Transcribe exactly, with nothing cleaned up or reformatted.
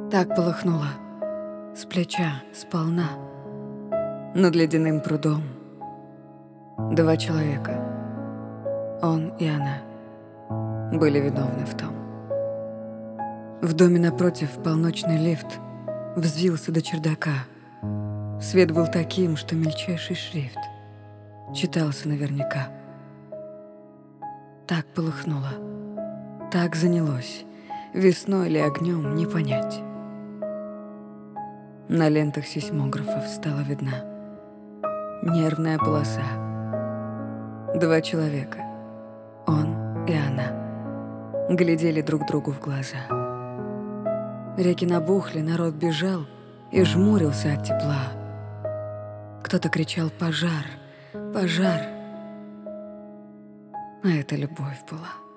Так полыхнуло, с плеча, сполна, над ледяным прудом. Два человека, он и она, были виновны в том. В доме напротив полночный лифт взвился до чердака. Свет был таким, что мельчайший шрифт читался наверняка. Так полыхнуло, так занялось, весной или огнем не понять. На лентах сейсмографов стала видна нервная полоса. Два человека, он и она, глядели друг другу в глаза. Реки набухли, народ бежал и жмурился от тепла. Кто-то кричал «Пожар! Пожар!», а это любовь была.